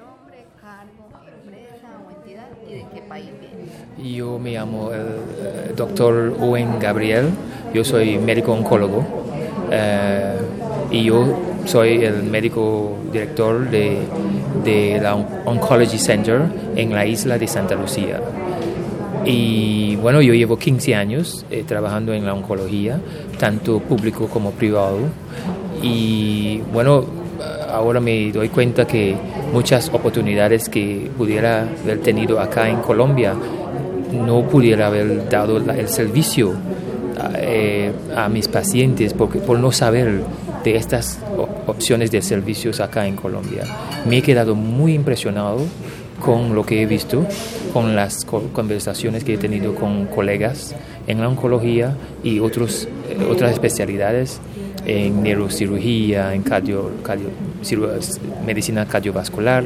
nombre, cargo, empresa o entidad y de qué país viene. Yo me llamo el doctor Owen Gabriel, yo soy médico oncólogo y yo soy el médico director de la Oncology Center en la isla de Santa Lucía. Y bueno, yo llevo 15 años trabajando en la oncología, tanto público como privado. Y bueno, ahora me doy cuenta que muchas oportunidades que pudiera haber tenido acá en Colombia no pudiera haber dado el servicio a mis pacientes por no saber de estas opciones de servicios acá en Colombia. Me he quedado muy impresionado con lo que he visto, con las conversaciones que he tenido con colegas en la oncología y otras especialidades en neurocirugía, en medicina cardiovascular,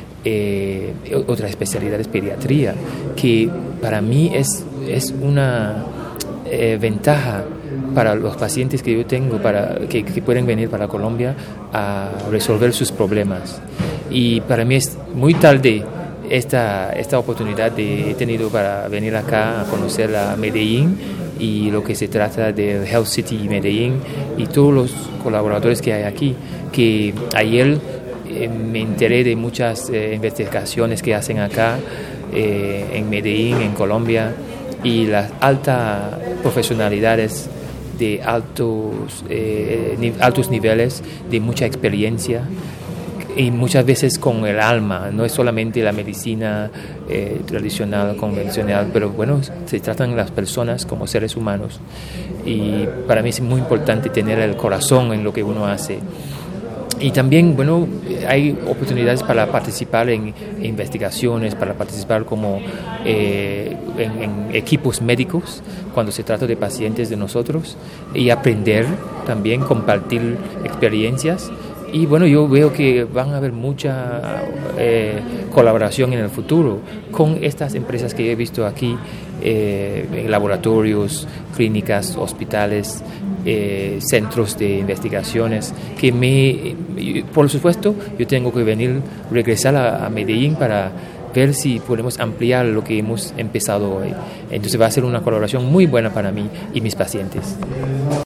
otras especialidades, pediatría, que para mí es una ventaja para los pacientes que yo tengo, que pueden venir para Colombia a resolver sus problemas. Y para mí es muy tarde esta oportunidad que he tenido para venir acá a conocer a Medellín y lo que se trata del Health City Medellín y todos los colaboradores que hay aquí, que ayer me enteré de muchas investigaciones que hacen acá en Medellín, en Colombia, y las altas profesionalidades de altos niveles, de mucha experiencia, y muchas veces con el alma, no es solamente la medicina tradicional, convencional, pero bueno, se tratan las personas como seres humanos, y para mí es muy importante tener el corazón en lo que uno hace. Y también, bueno, hay oportunidades para participar en investigaciones, para participar como en equipos médicos cuando se trata de pacientes de nosotros, y aprender también, compartir experiencias. Y bueno, yo veo que van a haber mucha colaboración en el futuro con estas empresas que he visto aquí, laboratorios, clínicas, hospitales, centros de investigaciones, que por supuesto, yo tengo que regresar a Medellín para ver si podemos ampliar lo que hemos empezado hoy. Entonces va a ser una colaboración muy buena para mí y mis pacientes.